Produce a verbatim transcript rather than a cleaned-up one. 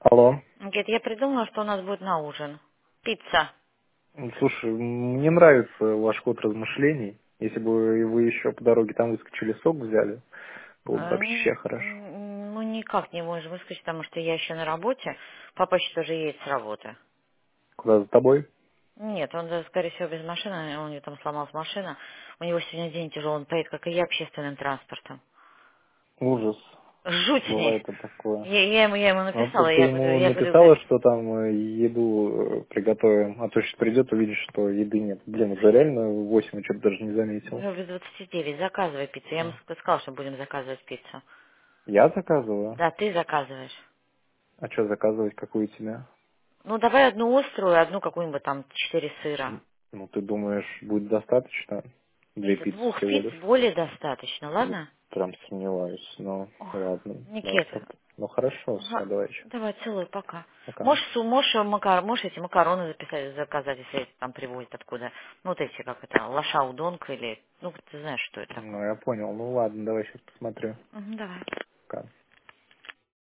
Алло. Говорит, я придумала, что у нас будет на ужин. Пицца. Слушай, мне нравится ваш ход размышлений. Если бы вы еще по дороге там выскочили, сок взяли, было бы Э, н- вообще хорошо. н- Ну, никак не можешь выскочить, потому что я еще на работе. Папа еще тоже едет с работы. Куда за тобой? Нет, он, да, скорее всего, без машины. У него там сломалась машина. У него сегодня день тяжелый. Он поедет, как и я, общественным транспортом. Ужас. Жуть мне. Бывает и такое. Я, я ему, я ему Ну, ты написала, ты я говорю, ему я говорю, да. написала, что там э, еду э, приготовим, а то сейчас придет, увидишь, что еды нет. Блин, уже реально восемь, я что-то даже не заметил. Ну, без двадцати девять, заказывай пиццу. Я ему сказала, что будем заказывать пиццу. Я заказываю? Да, ты заказываешь. А что заказывать, какую тебе? Ну, давай одну острую, одну какую-нибудь там четыре сыра. Ну, ты думаешь, будет достаточно? Две Нет, пиццы двух всего пиц лишь. более достаточно, Я ладно? прям сомневаюсь, но Ох, ладно, давай Никита. как. Ну хорошо, все, Ага, давай еще. давай, целую, пока. Пока. Можешь, су- можешь, э, макар, можешь эти макароны записать, заказать, если эти там привозят откуда. Ну, вот эти, как это, лаша удонка или... Ну, ты знаешь, что это Ну, такое. я понял. Ну ладно, давай сейчас посмотрю. Мгм, давай. Пока.